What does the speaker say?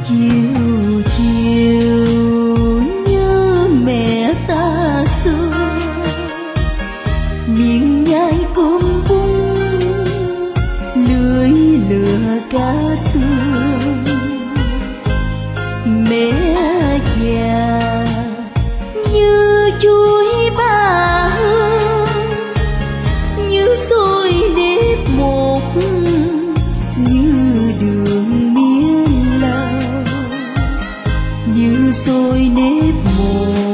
chiều chiều nhớ mẹ ta xưa, miệng nhai cơm bún lưỡi lửa cá xương. Mẹ già như chuối ba hương, như xôi nếp một, như đường miên lao, như xôi nếp một.